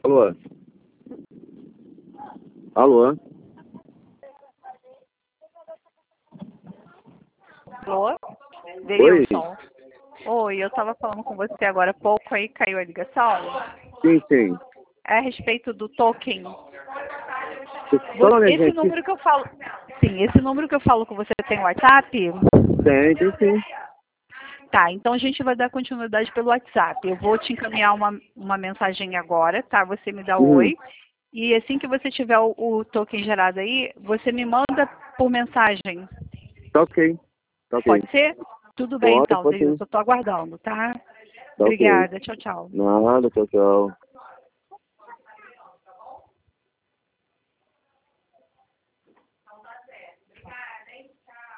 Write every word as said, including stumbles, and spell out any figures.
Alô? Alô? Alô? Oi? Deilson? Oi, eu estava falando com você agora há pouco, aí caiu a ligação. Sim, sim. É a respeito do token. Só minha Esse gente. número que eu falo... Sim, esse número que eu falo com você tem WhatsApp? Tem, tem sim. Tá, então a gente vai dar continuidade pelo WhatsApp. Eu vou te encaminhar uma, uma mensagem agora, tá? Você me dá Uhum. oi. E assim que você tiver o, o token gerado aí, você me manda por mensagem. Tá ok. Tá ok. Pode ser? Tudo bem Pode, então, pode Deilson. sim. Eu tô aguardando, tá? Tá ok. Obrigada. Tchau, tchau. Nada, tchau, tchau.